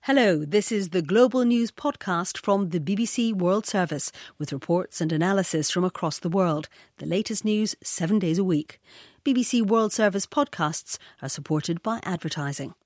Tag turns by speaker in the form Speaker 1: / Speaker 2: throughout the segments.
Speaker 1: Hello, this is the Global News podcast from the BBC World Service with reports and analysis from across the world. The latest news 7 days a week. BBC World Service podcasts are supported by advertising.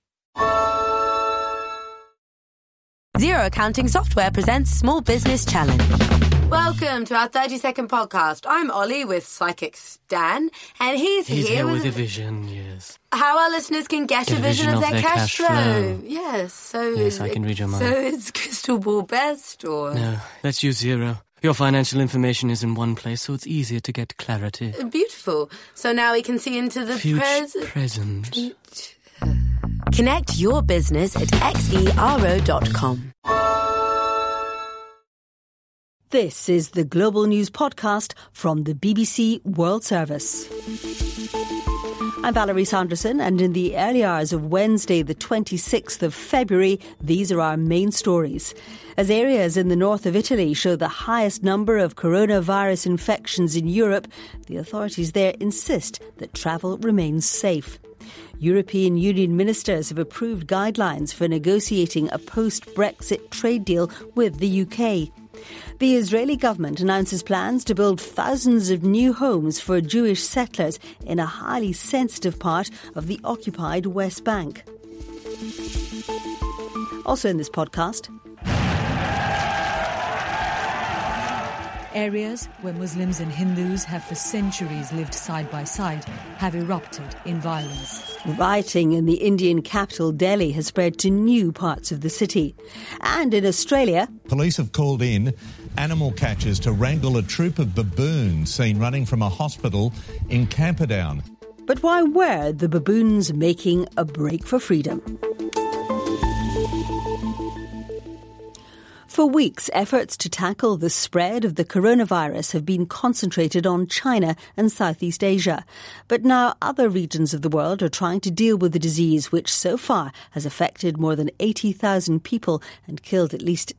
Speaker 2: Xero Accounting Software presents Small Business Challenge.
Speaker 3: Welcome to our 30-second podcast. I'm Ollie with Psychic Stan, and he's here
Speaker 4: with a vision, yes.
Speaker 3: How our listeners can get a vision of their cash flow. Yes,
Speaker 4: Yes, I can read your mind.
Speaker 3: So is Crystal Ball best, or...?
Speaker 4: No, let's use Xero. Your financial information is in one place, so it's easier to get clarity.
Speaker 3: Beautiful. So now we can see into the
Speaker 4: present.
Speaker 2: Connect your business at xero.com.
Speaker 1: This is the Global News podcast from the BBC World Service. I'm Valerie Sanderson, and in the early hours of Wednesday, the 26th of February, these are our main stories. As areas in the north of Italy show the highest number of coronavirus infections in Europe, the authorities there insist that travel remains safe. European Union ministers have approved guidelines for negotiating a post-Brexit trade deal with the UK. The Israeli government announces plans to build thousands of new homes for Jewish settlers in a highly sensitive part of the occupied West Bank. Also in this podcast,
Speaker 5: areas where Muslims and Hindus have for centuries lived side by side have erupted in violence.
Speaker 1: Rioting in the Indian capital Delhi has spread to new parts of the city. And in Australia,
Speaker 6: police have called in animal catchers to wrangle a troop of baboons seen running from a hospital in Camperdown.
Speaker 1: But why were the baboons making a break for freedom? For weeks, efforts to tackle the spread of the coronavirus have been concentrated on China and Southeast Asia. But now other regions of the world are trying to deal with the disease, which so far has affected more than 80,000 people and killed at least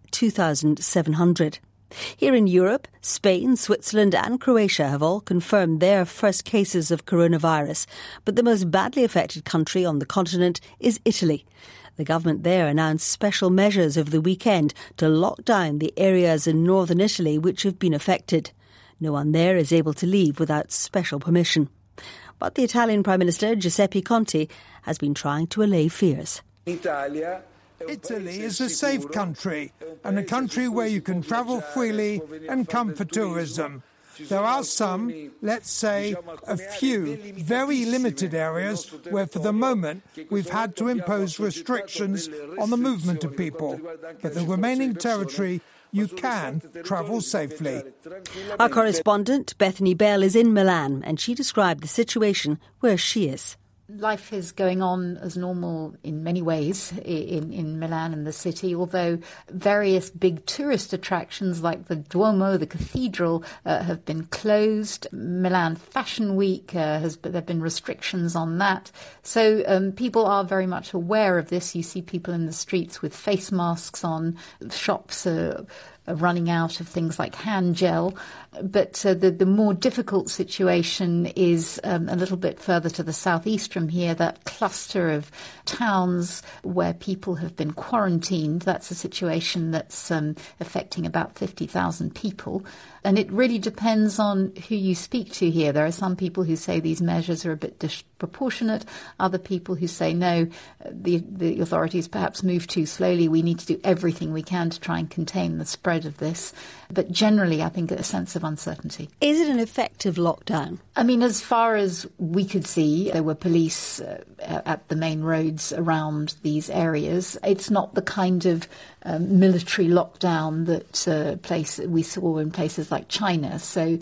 Speaker 1: 2,700. Here in Europe, Spain, Switzerland and Croatia have all confirmed their first cases of coronavirus. But the most badly affected country on the continent is Italy. The government there announced special measures over the weekend to lock down the areas in northern Italy which have been affected. No one there is able to leave without special permission. But the Italian Prime Minister Giuseppe Conte has been trying to allay fears.
Speaker 7: Italy is a safe country and a country where you can travel freely and come for tourism. There are some, let's say, a few very limited areas where for the moment we've had to impose restrictions on the movement of people. But the remaining territory, you can travel safely.
Speaker 1: Our correspondent, Bethany Bell, is in Milan and she described the situation where she is.
Speaker 8: Life is going on as normal in many ways in Milan and the city, although various big tourist attractions like the Duomo, the cathedral, have been closed. Milan Fashion Week, there have been restrictions on that. So people are very much aware of this. You see people in the streets with face masks on, shops are running out of things like hand gel. But the more difficult situation is a little bit further to the southeast from here, that cluster of towns where people have been quarantined. That's a situation that's affecting about 50,000 people. And it really depends on who you speak to here. There are some people who say these measures are a bit disproportionate. Other people who say, no, the authorities perhaps move too slowly. We need to do everything we can to try and contain the spread of this. But generally, I think a sense of uncertainty.
Speaker 1: Is it an effective lockdown?
Speaker 8: I mean, as far as we could see, there were police at the main roads around these areas. It's not the kind of military lockdown that we saw in places like China. So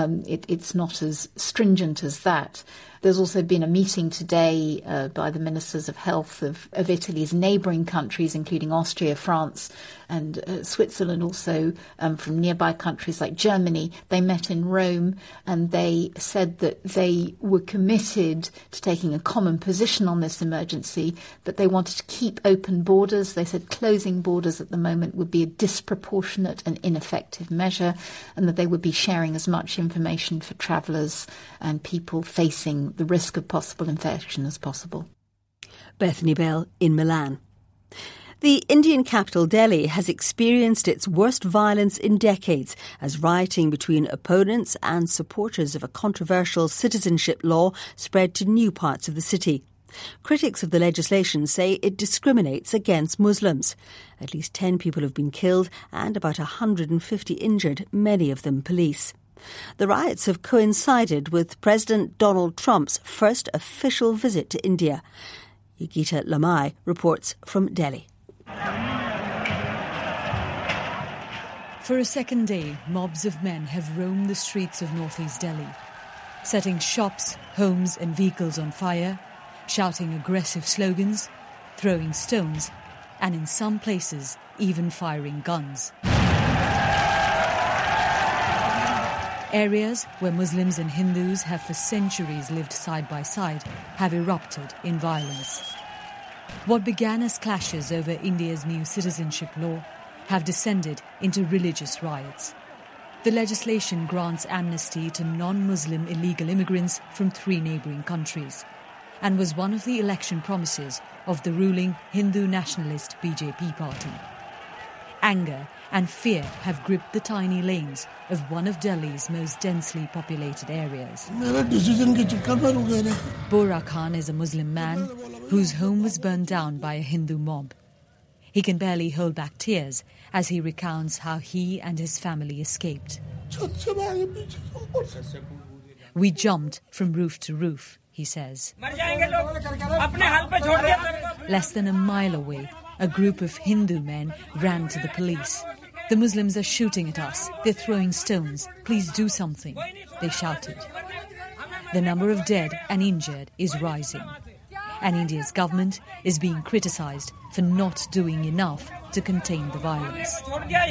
Speaker 8: it's not as stringent as that. There's also been a meeting today by the ministers of health of Italy's neighbouring countries, including Austria, France and Switzerland, also from nearby countries like Germany. They met in Rome and they said that they were committed to taking a common position on this emergency, but they wanted to keep open borders. They said closing borders at the moment would be a disproportionate and ineffective measure, and that they would be sharing as much information for travellers and people facing the risk of possible infection as possible.
Speaker 1: Bethany Bell in Milan. The Indian capital Delhi has experienced its worst violence in decades as rioting between opponents and supporters of a controversial citizenship law spread to new parts of the city. Critics of the legislation say it discriminates against Muslims. At least 10 people have been killed and about 150 injured, many of them police. The riots have coincided with President Donald Trump's first official visit to India. Yogita Lamai reports from Delhi.
Speaker 5: For a second day, mobs of men have roamed the streets of northeast Delhi, setting shops, homes and vehicles on fire, shouting aggressive slogans, throwing stones, and in some places, even firing guns. Areas where Muslims and Hindus have for centuries lived side by side have erupted in violence. What began as clashes over India's new citizenship law have descended into religious riots. The legislation grants amnesty to non-Muslim illegal immigrants from 3 neighbouring countries and was one of the election promises of the ruling Hindu nationalist BJP party. Anger and fear have gripped the tiny lanes of one of Delhi's most densely populated areas. Bora Khan is a Muslim man whose home was burned down by a Hindu mob. He can barely hold back tears as he recounts how he and his family escaped. We jumped from roof to roof, he says. Less than a mile away, a group of Hindu men ran to the police. The Muslims are shooting at us. They're throwing stones. Please do something, they shouted. The number of dead and injured is rising. And India's government is being criticised for not doing enough to contain the violence.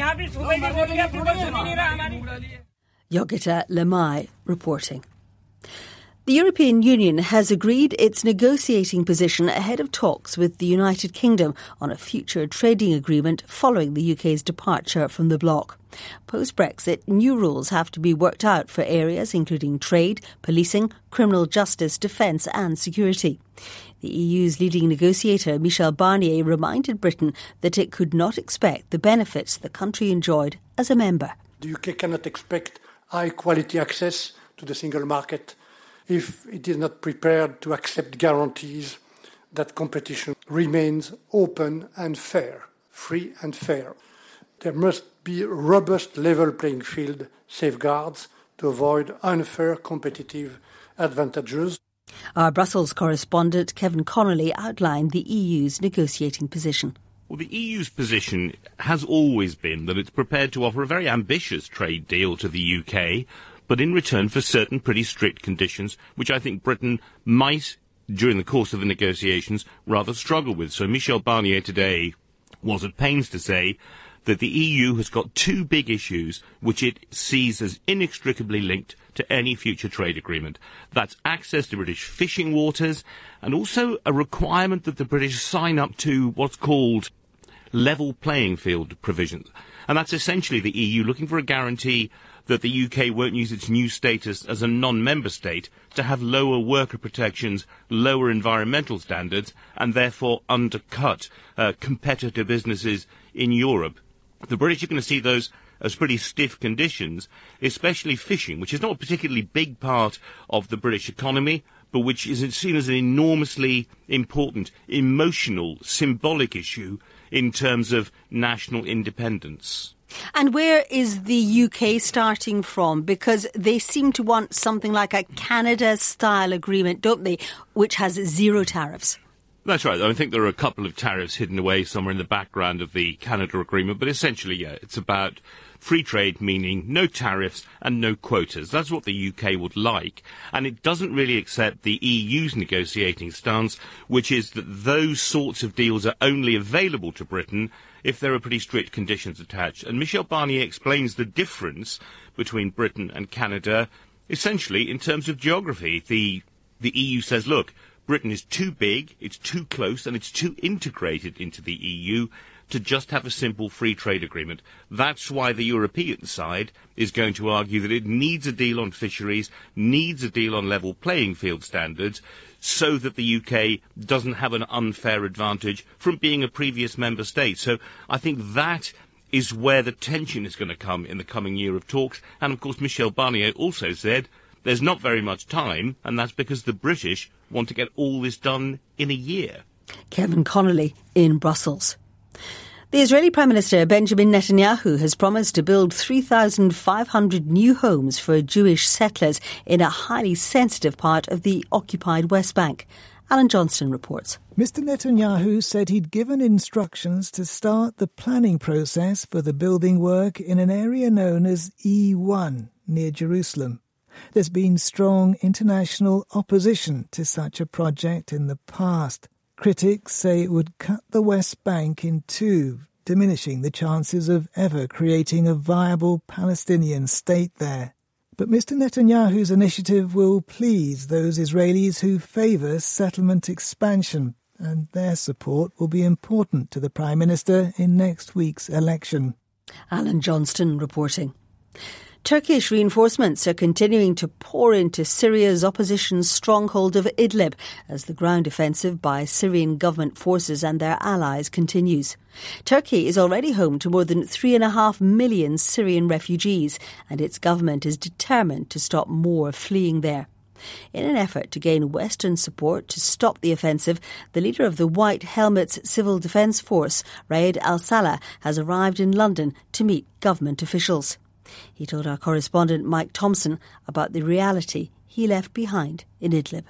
Speaker 1: Yogita Lamai reporting. The European Union has agreed its negotiating position ahead of talks with the United Kingdom on a future trading agreement following the UK's departure from the bloc. Post-Brexit, new rules have to be worked out for areas including trade, policing, criminal justice, defence and security. The EU's leading negotiator, Michel Barnier, reminded Britain that it could not expect the benefits the country enjoyed as a member.
Speaker 9: The UK cannot expect high-quality access to the single market if it is not prepared to accept guarantees that competition remains open and fair, free and fair. There must be robust level playing field safeguards to avoid unfair competitive advantages.
Speaker 1: Our Brussels correspondent Kevin Connolly outlined the EU's negotiating position.
Speaker 10: Well, the EU's position has always been that it's prepared to offer a very ambitious trade deal to the UK, but in return for certain pretty strict conditions, which I think Britain might, during the course of the negotiations, rather struggle with. So Michel Barnier today was at pains to say that the EU has got 2 big issues which it sees as inextricably linked to any future trade agreement. That's access to British fishing waters and also a requirement that the British sign up to what's called level playing field provisions. And that's essentially the EU looking for a guarantee that the UK won't use its new status as a non-member state to have lower worker protections, lower environmental standards, and therefore undercut competitor businesses in Europe. The British are going to see those as pretty stiff conditions, especially fishing, which is not a particularly big part of the British economy, but which is seen as an enormously important, emotional, symbolic issue in terms of national independence.
Speaker 1: And where is the UK starting from? Because they seem to want something like a Canada-style agreement, don't they, which has 0 tariffs.
Speaker 10: That's right. I think there are a couple of tariffs hidden away somewhere in the background of the Canada agreement, but essentially, yeah, it's about free trade, meaning no tariffs and no quotas. That's what the UK would like. And it doesn't really accept the EU's negotiating stance, which is that those sorts of deals are only available to Britain if there are pretty strict conditions attached. And Michel Barnier explains the difference between Britain and Canada essentially in terms of geography. The EU says, look, Britain is too big, it's too close, and it's too integrated into the EU to just have a simple free trade agreement. That's why the European side is going to argue that it needs a deal on fisheries, needs a deal on level playing field standards, so that the UK doesn't have an unfair advantage from being a previous member state. So I think that is where the tension is going to come in the coming year of talks. And, of course, Michel Barnier also said there's not very much time, and that's because the British want to get all this done in a year.
Speaker 1: Kevin Connolly in Brussels. The Israeli Prime Minister Benjamin Netanyahu has promised to build 3,500 new homes for Jewish settlers in a highly sensitive part of the occupied West Bank. Alan Johnston reports.
Speaker 11: Mr. Netanyahu said he'd given instructions to start the planning process for the building work in an area known as E1 near Jerusalem. There's been strong international opposition to such a project in the past. Critics say it would cut the West Bank in two, diminishing the chances of ever creating a viable Palestinian state there. But Mr. Netanyahu's initiative will please those Israelis who favour settlement expansion, and their support will be important to the Prime Minister in next week's election.
Speaker 1: Alan Johnston reporting. Turkish reinforcements are continuing to pour into Syria's opposition's stronghold of Idlib as the ground offensive by Syrian government forces and their allies continues. Turkey is already home to more than 3.5 million Syrian refugees, and its government is determined to stop more fleeing there. In an effort to gain Western support to stop the offensive, the leader of the White Helmets Civil Defence Force, Raed al-Salah, has arrived in London to meet government officials. He told our correspondent Mike Thompson about the reality he left behind in Idlib.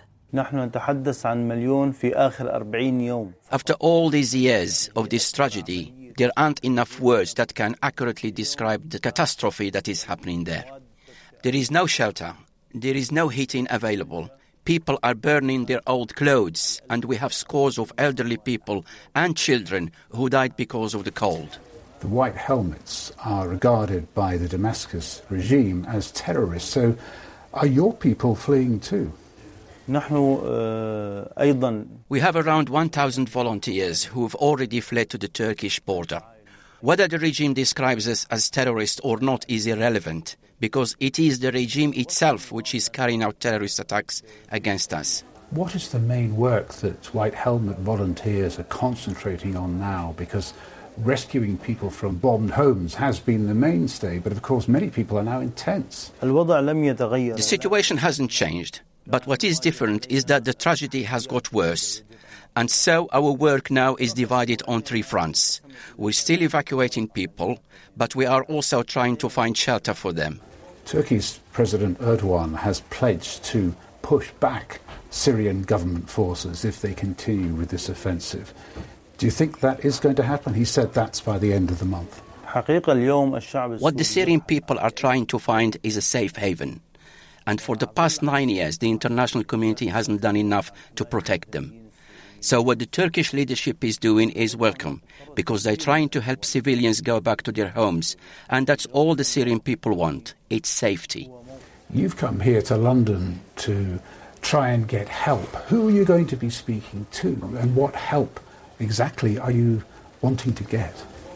Speaker 12: After all these years of this tragedy, there aren't enough words that can accurately describe the catastrophe that is happening there. There is no shelter, there is no heating available. People are burning their old clothes, and we have scores of elderly people and children who died because of the cold.
Speaker 13: The White Helmets are regarded by the Damascus regime as terrorists, so are your people fleeing too?
Speaker 12: We have around 1,000 volunteers who have already fled to the Turkish border. Whether the regime describes us as terrorists or not is irrelevant, because it is the regime itself which is carrying out terrorist attacks against us.
Speaker 13: What is the main work that White Helmet volunteers are concentrating on now? Because rescuing people from bombed homes has been the mainstay, but of course many people are now in tents.
Speaker 12: The situation hasn't changed, but what is different is that the tragedy has got worse. And so our work now is divided on three fronts. We're still evacuating people, but we are also trying to find shelter for them.
Speaker 13: Turkey's President Erdogan has pledged to push back Syrian government forces if they continue with this offensive. Do you think that is going to happen? He said that's by the end of the month.
Speaker 12: What the Syrian people are trying to find is a safe haven. And for the past 9 years, the international community hasn't done enough to protect them. So what the Turkish leadership is doing is welcome, because they're trying to help civilians go back to their homes. And that's all the Syrian people want. It's safety.
Speaker 13: You've come here to London to try and get help. Who are you going to be speaking to, and what help exactly are you wanting to get?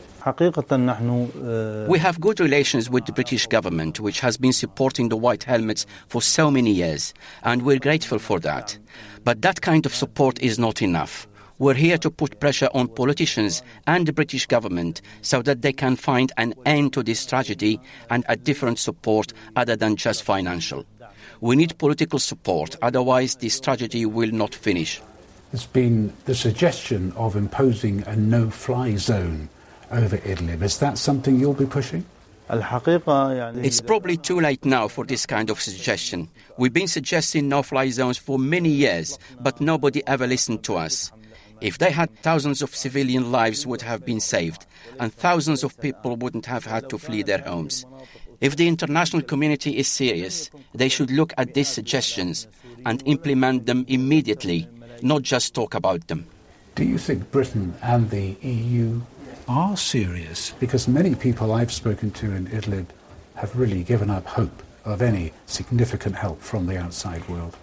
Speaker 12: We have good relations with the British government, which has been supporting the White Helmets for so many years, and we're grateful for that. But that kind of support is not enough. We're here to put pressure on politicians and the British government so that they can find an end to this tragedy and a different support other than just financial. We need political support, otherwise this tragedy will not finish.
Speaker 13: There's been the suggestion of imposing a no-fly zone over Idlib. Is that something you'll be pushing?
Speaker 12: It's probably too late now for this kind of suggestion. We've been suggesting no-fly zones for many years, but nobody ever listened to us. If they had, thousands of civilian lives would have been saved, and thousands of people wouldn't have had to flee their homes. If the international community is serious, they should look at these suggestions and implement them immediately, not just talk about them.
Speaker 13: Do you think Britain and the EU are serious? Because many people I've spoken to in Idlib have really given up hope of any significant help from the outside world.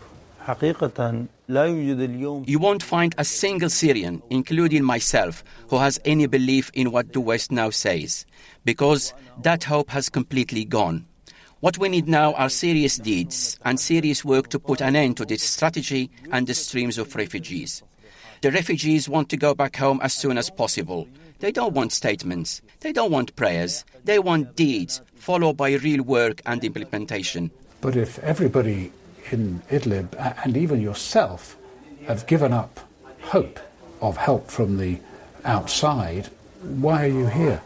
Speaker 12: You won't find a single Syrian, including myself, who has any belief in what the West now says, because that hope has completely gone. What we need now are serious deeds and serious work to put an end to this strategy and the streams of refugees. The refugees want to go back home as soon as possible. They don't want statements. They don't want prayers. They want deeds, followed by real work and implementation.
Speaker 13: But if everybody in Idlib, and even yourself, have given up hope of help from the outside, why are you here?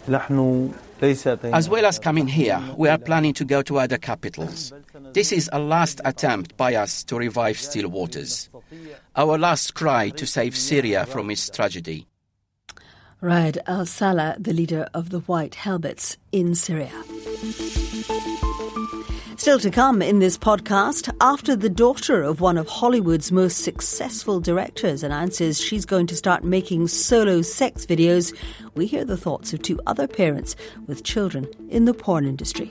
Speaker 12: As well as coming here, we are planning to go to other capitals. This is a last attempt by us to revive still waters. Our last cry to save Syria from its tragedy.
Speaker 1: Raed al-Salah, the leader of the White Helmets in Syria. Still to come in this podcast, after the daughter of one of Hollywood's most successful directors announces she's going to start making solo sex videos, we hear the thoughts of two other parents with children in the porn industry.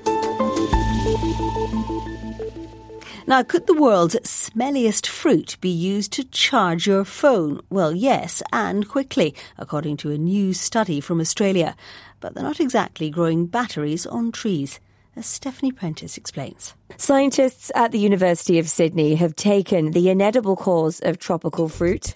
Speaker 1: Now, could the world's smelliest fruit be used to charge your phone? Well, yes, and quickly, according to a new study from Australia. But they're not exactly growing batteries on trees, as Stephanie Prentice explains.
Speaker 14: Scientists at the University of Sydney have taken the inedible cores of tropical fruit,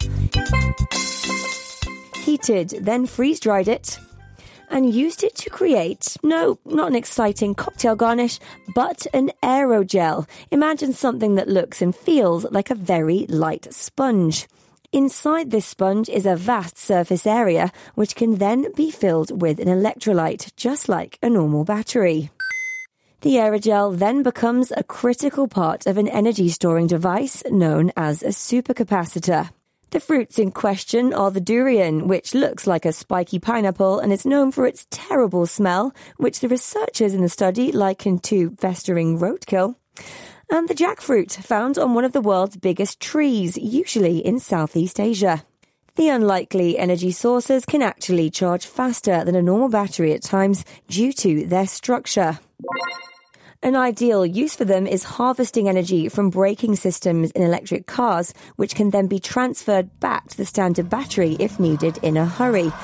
Speaker 14: heated, then freeze-dried it, and used it to create, no, not an exciting cocktail garnish, but an aerogel. Imagine something that looks and feels like a very light sponge. Inside this sponge is a vast surface area, which can then be filled with an electrolyte, just like a normal battery. The aerogel then becomes a critical part of an energy-storing device known as a supercapacitor. The fruits in question are the durian, which looks like a spiky pineapple and is known for its terrible smell, which the researchers in the study likened to festering roadkill, and the jackfruit, found on one of the world's biggest trees, usually in Southeast Asia. The unlikely energy sources can actually charge faster than a normal battery at times due to their structure. An ideal use for them is harvesting energy from braking systems in electric cars, which can then be transferred back to the standard battery if needed in a hurry.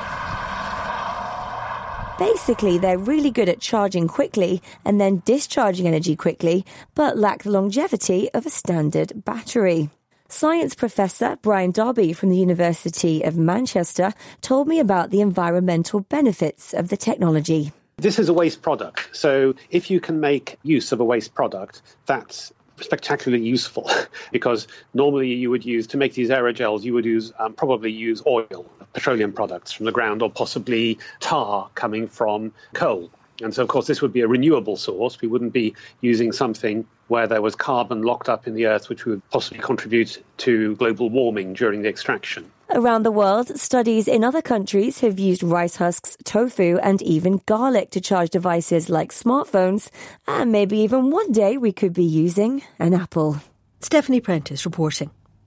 Speaker 14: Basically, they're really good at charging quickly and then discharging energy quickly, but lack the longevity of a standard battery. Science professor Brian Darby from the University of Manchester told me about the environmental benefits of the technology.
Speaker 15: This is a waste product, so if you can make use of a waste product, that's spectacularly useful because normally you would use, to make these aerogels, you would probably use oil, petroleum products from the ground, or possibly tar coming from coal. And so, of course, this would be a renewable source. We wouldn't be using something where there was carbon locked up in the earth, which would possibly contribute to global warming during the extraction.
Speaker 14: Around the world, studies in other countries have used rice husks, tofu, and even garlic to charge devices like smartphones. And maybe even one day we could be using an apple.
Speaker 1: Stephanie Prentice reporting.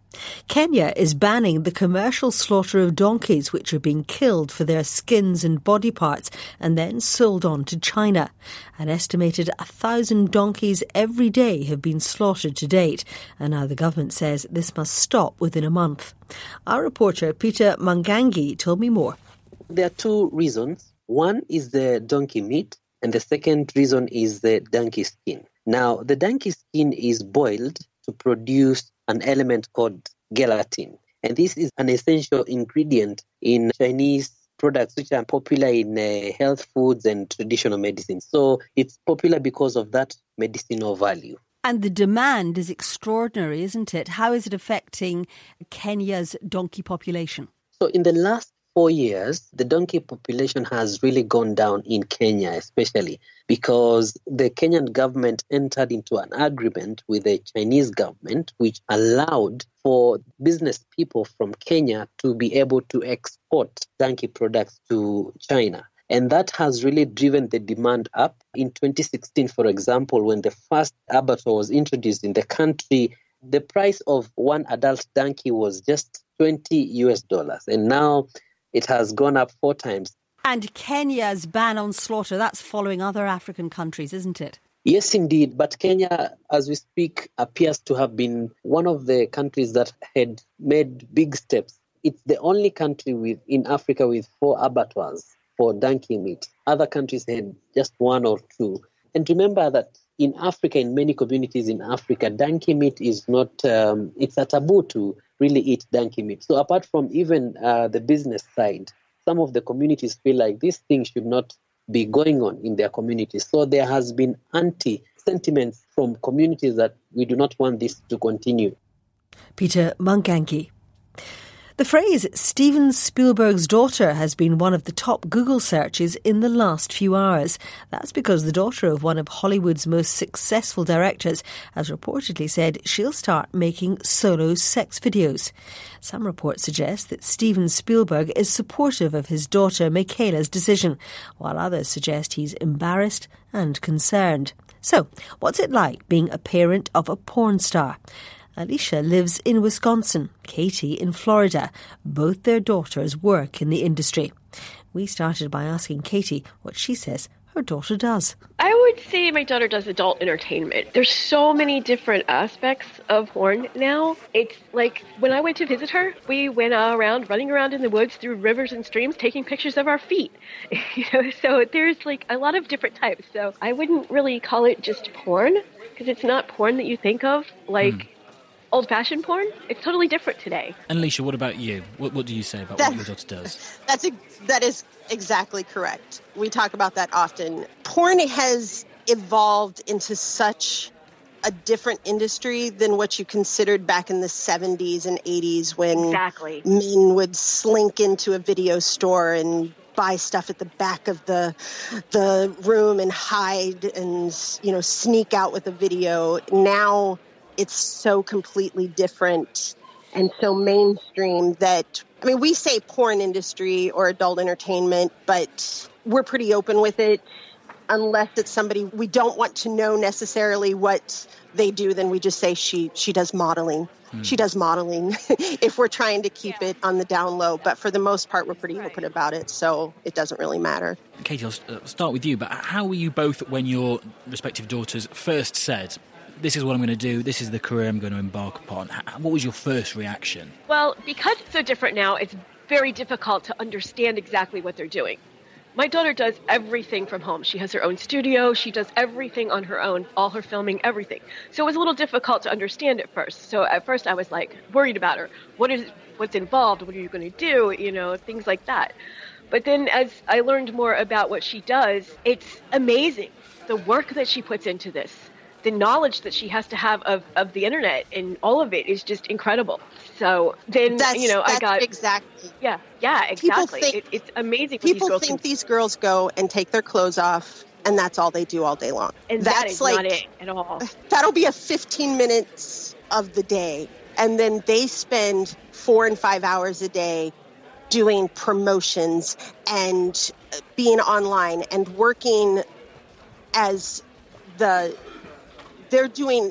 Speaker 1: Kenya is banning the commercial slaughter of donkeys, which are being killed for their skins and body parts and then sold on to China. An estimated 1,000 donkeys every day have been slaughtered to date, and now the government says this must stop within a month. Our reporter Peter Mangangi told me more.
Speaker 16: There are two reasons. One is the donkey meat, and the second reason is the donkey skin. Now, the donkey skin is boiled to produce an element called gelatin. And this is an essential ingredient in Chinese products which are popular in health foods and traditional medicine. So it's popular because of that medicinal value.
Speaker 1: And the demand is extraordinary, isn't it? How is it affecting Kenya's donkey population?
Speaker 16: So in the last 4 years, the donkey population has really gone down in Kenya, especially because the Kenyan government entered into an agreement with the Chinese government, which allowed for business people from Kenya to be able to export donkey products to China. And that has really driven the demand up. In 2016, for example, when the first abattoir was introduced in the country, the price of one adult donkey was just $20. And now it has gone up 4 times.
Speaker 1: And Kenya's ban on slaughter, that's following other African countries, isn't it?
Speaker 16: Yes, indeed. But Kenya, as we speak, appears to have been one of the countries that had made big steps. It's the only country in Africa with 4 abattoirs for donkey meat. Other countries had just 1 or 2. And remember that in Africa, in many communities in Africa, donkey meat is not, it's a taboo to really eat donkey meat. So apart from even the business side, some of the communities feel like this thing should not be going on in their communities. So there has been anti-sentiments from communities that we do not want this to continue.
Speaker 1: Peter Mwangangi. The phrase Steven Spielberg's daughter has been one of the top Google searches in the last few hours. That's because the daughter of one of Hollywood's most successful directors has reportedly said she'll start making solo sex videos. Some reports suggest that Steven Spielberg is supportive of his daughter Michaela's decision, while others suggest he's embarrassed and concerned. So, what's it like being a parent of a porn star? Alicia lives in Wisconsin, Katie in Florida. Both their daughters work in the industry. We started by asking Katie what she says her daughter does.
Speaker 17: I would say my daughter does adult entertainment. There's so many different aspects of porn now. It's like when I went to visit her, we went around, running around in the woods through rivers and streams, taking pictures of our feet. So there's like a lot of different types. So I wouldn't really call it just porn, because it's not porn that you think of like old-fashioned porn. It's totally different today.
Speaker 18: And Alicia, what about you? What do you say about what your daughter does?
Speaker 19: That is exactly correct. We talk about that often. Porn has evolved into such a different industry than what you considered back in the 70s and 80s when men would slink into a video store and buy stuff at the back of the room and hide and, sneak out with a video. Now it's so completely different and so mainstream that, we say porn industry or adult entertainment, but we're pretty open with it. Unless it's somebody we don't want to know necessarily what they do, then we just say she does modeling. She does modeling if we're trying to keep it on the down low. But for the most part, we're pretty open about it, so it doesn't really matter.
Speaker 18: Katie, I'll start with you, but how were you both when your respective daughters first said, this is what I'm going to do, this is the career I'm going to embark upon? What was your first reaction?
Speaker 17: Well, because it's so different now, it's very difficult to understand exactly what they're doing. My daughter does everything from home. She has her own studio. She does everything on her own, all her filming, everything. So it was a little difficult to understand at first. So at first I was worried about her. What's involved? What are you going to do? Things like that. But then as I learned more about what she does, it's amazing. The work that she puts into this, the knowledge that she has to have of the internet and all of it is just incredible. So then, I got...
Speaker 19: Exactly.
Speaker 17: Yeah, exactly. It's amazing.
Speaker 19: People think these girls go and take their clothes off and that's all they do all day long.
Speaker 17: And that's not it at all.
Speaker 19: That'll be a 15 minutes of the day. And then they spend 4 and 5 hours a day doing promotions and being online and working as they're doing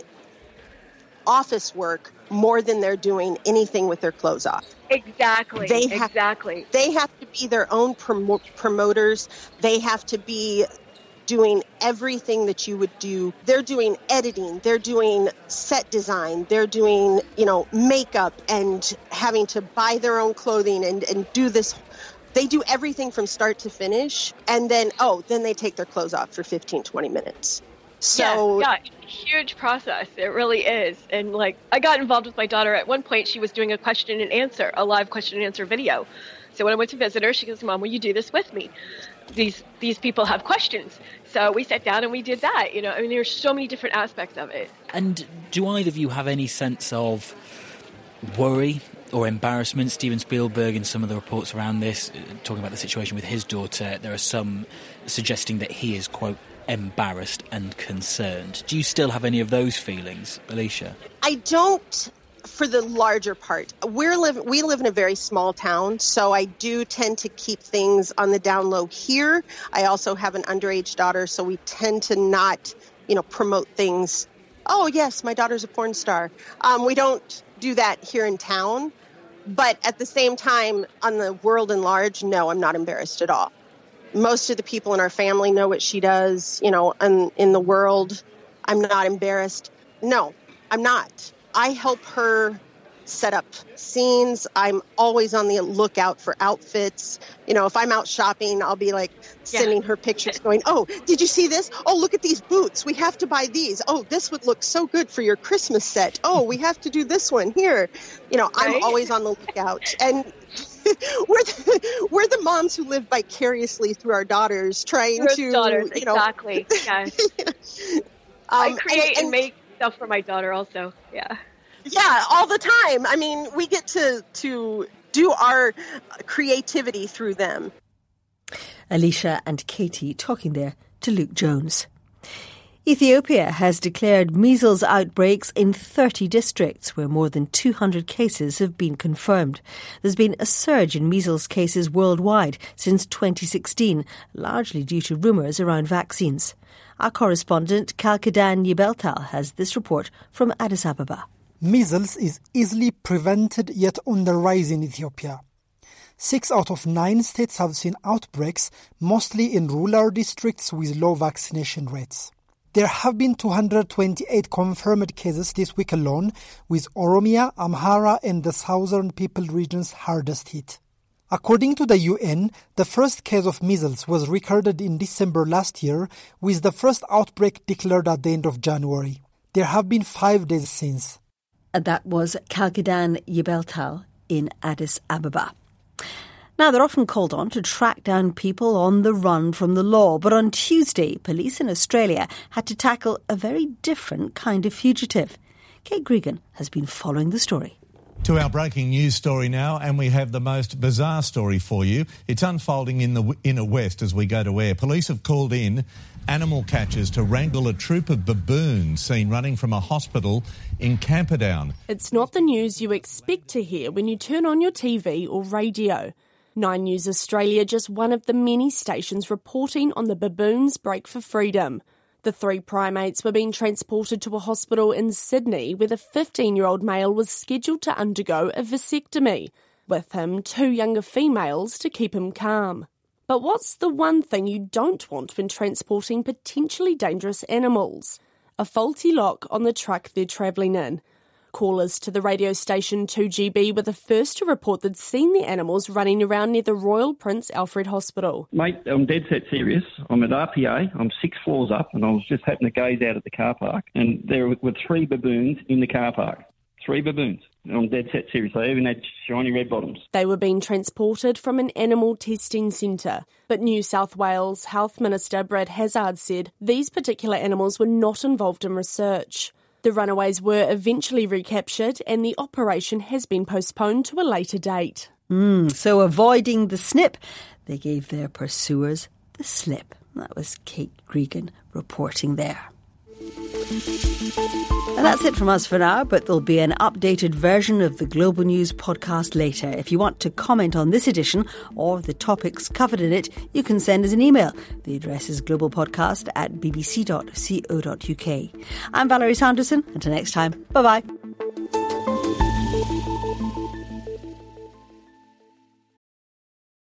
Speaker 19: office work more than they're doing anything with their clothes off.
Speaker 17: Exactly.
Speaker 19: They have to be their own promoters. They have to be doing everything that you would do. They're doing editing. They're doing set design. They're doing, makeup and having to buy their own clothing and do this. They do everything from start to finish. And then they take their clothes off for 15, 20 minutes. So
Speaker 17: yeah, huge process. It really is. And I got involved with my daughter. At one point, she was doing a live question and answer video. So when I went to visit her, she goes, "Mom, will you do this with me? These people have questions." So we sat down and we did that. There's so many different aspects of it.
Speaker 18: And do either of you have any sense of worry or embarrassment? Steven Spielberg, in some of the reports around this, talking about the situation with his daughter, there are some suggesting that he is, quote, embarrassed and concerned. Do you still have any of those feelings, Alicia?
Speaker 19: I don't, for the larger part. We live in a very small town, so I do tend to keep things on the down low here. I also have an underage daughter, so we tend to not, promote things. Oh, yes, my daughter's a porn star. We don't do that here in town. But at the same time, on the world in large, no, I'm not embarrassed at all. Most of the people in our family know what she does, and in the world. I'm not embarrassed. No, I'm not. I help her set up scenes. I'm always on the lookout for outfits. If I'm out shopping, I'll be like sending her pictures going, oh, did you see this? Oh, look at these boots. We have to buy these. Oh, this would look so good for your Christmas set. Oh, we have to do this one here. I'm always on the lookout. And we're the moms who live vicariously through our daughters
Speaker 17: exactly. Yeah. I create and make stuff for my daughter also. Yeah.
Speaker 19: Yeah, all the time. I mean, we get to do our creativity through them.
Speaker 1: Alicia and Katie talking there to Luke Jones. Ethiopia has declared measles outbreaks in 30 districts where more than 200 cases have been confirmed. There's been a surge in measles cases worldwide since 2016, largely due to rumours around vaccines. Our correspondent Kalkidan Yibeltal has this report from Addis Ababa.
Speaker 20: Measles is easily prevented yet on the rise in Ethiopia. 6 out of 9 states have seen outbreaks, mostly in rural districts with low vaccination rates. There have been 228 confirmed cases this week alone, with Oromia, Amhara and the southern People regions hardest hit. According to the UN, the first case of measles was recorded in December last year, with the first outbreak declared at the end of January. There have been 5 days since.
Speaker 1: And that was Kalkidan Yibeltal in Addis Ababa. Now, they're often called on to track down people on the run from the law, but on Tuesday, police in Australia had to tackle a very different kind of fugitive. Kate Gregan has been following the story.
Speaker 6: To our breaking news story now, and we have the most bizarre story for you. It's unfolding in the inner west as we go to air. Police have called in animal catchers to wrangle a troop of baboons seen running from a hospital in Camperdown.
Speaker 21: It's not the news you expect to hear when you turn on your TV or radio. 9 News Australia, just one of the many stations reporting on the baboons' break for freedom. The 3 primates were being transported to a hospital in Sydney where the 15-year-old male was scheduled to undergo a vasectomy. With him, 2 younger females to keep him calm. But what's the one thing you don't want when transporting potentially dangerous animals? A faulty lock on the truck they're travelling in. Callers to the radio station 2GB were the first to report they'd seen the animals running around near the Royal Prince Alfred Hospital.
Speaker 22: Mate, I'm dead set serious. I'm at RPA. I'm 6 floors up, and I was just happening to gaze out at the car park, and there were 3 baboons in the car park. 3 baboons. I'm dead set serious. They even had shiny red bottoms.
Speaker 21: They were being transported from an animal testing centre. But New South Wales Health Minister Brad Hazzard said these particular animals were not involved in research. The runaways were eventually recaptured and the operation has been postponed to a later date.
Speaker 1: So avoiding the snip, they gave their pursuers the slip. That was Kate Gregan reporting there. And that's it from us for now, but there'll be an updated version of the Global News podcast later. If you want to comment on this edition or the topics covered in it, you can send us an email. The address is globalpodcast@bbc.co.uk. I'm Valerie Sanderson. Until next time, bye-bye.